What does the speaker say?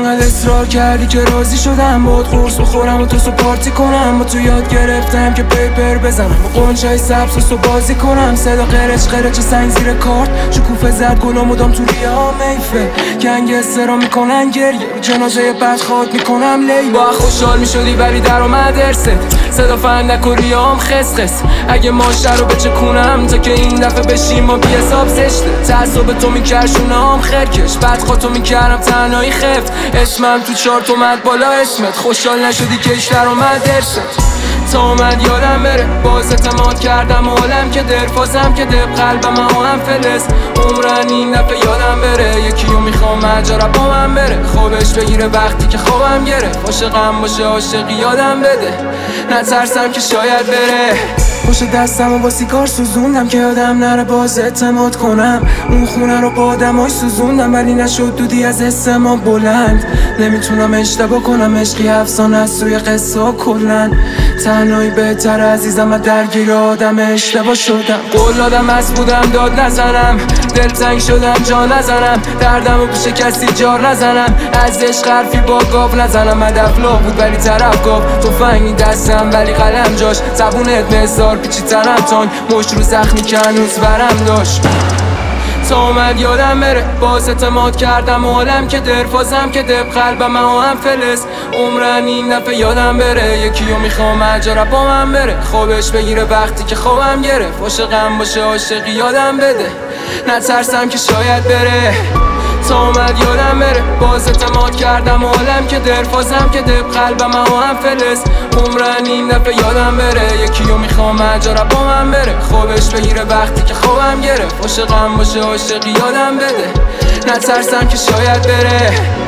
انقدر اصرار کردی که راضی شدم باید قرص بخورم و تو پارتی کنم. با تو یاد گرفتم که پیپر بزنم و قنچای سبز و بازی کنم. صدا قرچ قرچ سنگ زیر کارت، شکوفه زد گلا مدام تو ریا میفه. گنگسترا میکنن گریه رو جنازه بد خواد میکنم لی. با خوشحال میشدی ولی در اومد ارست، صدا فندک و ریام خس خس. اگه ماشه رو بچکونم تا که این دفعه بشیم ما بی حساب زشته. تعصب تو میکرشونم خرکش، بعد خودتو میکردم تنهایی خفت. اسمم تو چارت اومد بالا اسمت، خوشحال نشدی که ایش در اومد ارست. تا اومد یادم بره باز اعتماد کردم عالم که درفازم که دب قلبم هم فلس. عمرن این دفعه یادم بره یکیو میخوام مجارا با من بره. خوابش بگیره وقتی که خوابم گرفت، عاشقم باشه عاشقی یادم بده. نترسم که شاید بره. پشت دستم و با سیگار سوزوندم که یادم نره باز اعتماد کنم. اون خونه رو با آدمای سوزوندم ولی نشد دودی از حس ما بلند. نمیتونم اشتباه کنم، عشقی افسانه از توی قصه کلن. تنهایی بهتر عزیزم، من درگیر آدم اشتباه شدم. قول دادم از بودم داد نزنم، دلتنگ شدم جا نزنم. دردم و پیش کسی جار نزنم، از عشق حرفی با گاو نزنم. هدف لا بود ولی طرف گاو، تفنگی دستم ولی قلم جاش. زبونت نزار پیچی ترم تانگ، مشت رو زخمی که هنوز برم داشت. تا اومد یادم بره باز اعتماد کردم عالم که درفازم که دب قلبم هم فلس. عمرن این دفعه یادم بره یکیو میخوام مجارا با من بره. خوابش بگیره وقتی که خوابم گرفت، عاشقم باشه عاشقی یادم بده. نترسم که شاید بره. تا اومد یادم بره باز اعتماد کردم عالم که درفازم که دب قلبم هم فلس. عمرن این دفعه یادم بره یکیو میخوام مجارا با من بره. خوابش بگیره وقتی که خوابم گرفت، عاشقم باشه عاشقی یادم بده. نترسم که شاید بره.